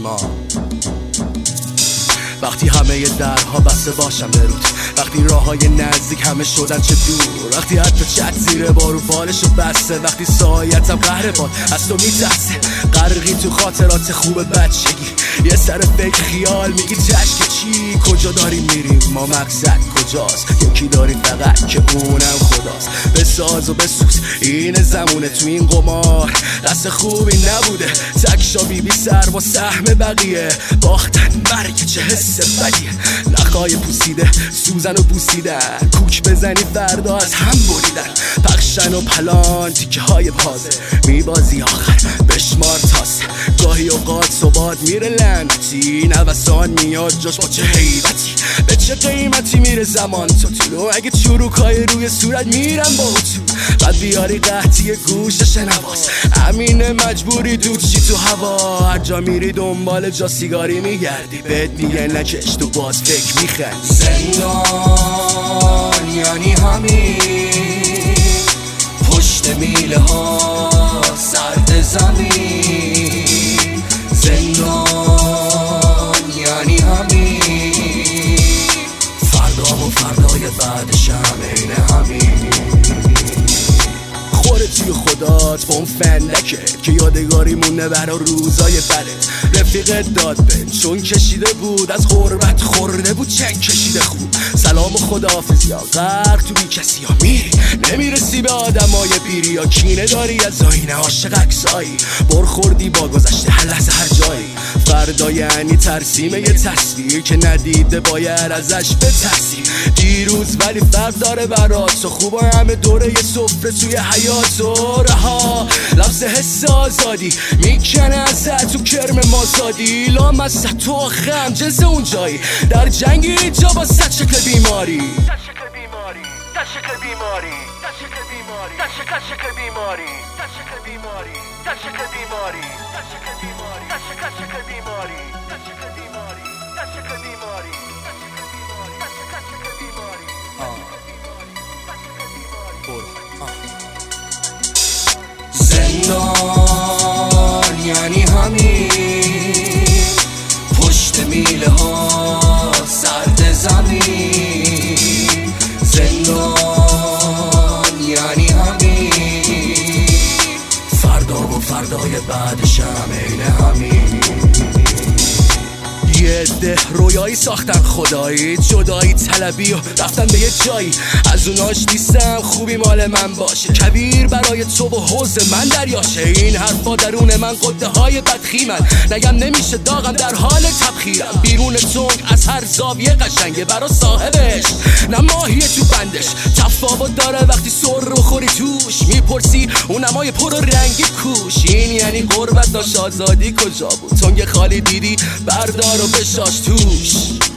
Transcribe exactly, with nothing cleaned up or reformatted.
ما. وقتی همه درها بسته باشم برود، وقتی راه های نزدیک همه شدن چه دور، وقتی حتی چت زیر بارو بالشو بسته، وقتی سایتم قهر باد از تو میترسه، غرقی تو خاطرات خوب بچگی، یه سر فکر خیال میگی تشک چی، کجا داریم میریم ما، مقصد کجاست، یکی داریم فقط که اونم خداست. بساز و بسوز این زمونه تو این قمار، دست خوبی نبوده، تکشا بی بی سر با سهم بقیه، باختن مرگ چه حس بدیه، نخای پوسیده سوزن و بوسیدن، کوک بزنی فردا از هم بریدن، پخشن و پلان تیکه های پازه، میبازی آخر بشمار تاسه، گاهی اوقات صبات میره لعنتی، نوسان میاد جاش با چه حیبتی، به چه قیمتی میره زمان تو طولو، اگه چروکای روی صورت میرم با اتو، بعد بیاری قحطی گوش شنواز، امین مجبوری دود شی تو هوا، هر جا میری دنبال جا سیگاری میگردی، بهت میگه نکش تو باز فکر میخندی. زندان یعنی همین، پشت میله ها سرد زمین، زندان یعنی همین، فردا و فردای بعدش هم عین همین. خوره توی خدات با اون فندکه که یادگاری مونه برا روزای بده، رفیقت داد بن چون کشیده بود، از غربت خورده بود چنگ کشیده خوب، سلام و خداحافظی ها غرق تو بی کسی ها، میری نمیرسی به آدمای پیری ها، کینه داری از آینه عاشق عکسایی، برخوردی با گذشته هر لحظه هر جایی، فردا یعنی ترسیم یه تصویر که ندیده باید ازش بترسی، دیروز ولی فرق داره برات، تو خوبا همه دوره یه سفره توی حیات و رها، لفظ حس آزادی میکنه ازت تو کرم مازادی، لام از تو خم جنس اون جایی، در جنگی جا با صد شکل بیماری، صد شکل بیماری، صد شکل بیماری، صد شکل بیماری، صد شکل بیماری، صد شکل بیماری، صد شکل بیماری، صد شکل بیماری، صد شکل بیماری، صد شکل بیماری، صد شکل بیماری، صد شکل بیماری، زندان یعنی همین، پشت میله ها سرد زمین، زندان یعنی همین، فردا و فردای بعدش هم عین همین. یه ده رویایی ساختن خدایی، جدایی طلبی و رفتن به یه جایی، از اوناش نیستم خوبی مال من باشه، کویر برای تو و حوض من دریاشه، این حرفا درون من قده های بدخی، من نگم نمیشه داغم در حال تبخیرم، بیرون تنگ از هر زاویه قشنگه برا صاحبش، نه ماهیه تو بندش، تفاوت داره وقتی سر رو خوری توش، میپرسی اون نمای پر و رنگی کوش، این یعنی غربت داشت آزادی کجا بود، تنگ خالی دیدی بردار و بشاش توش.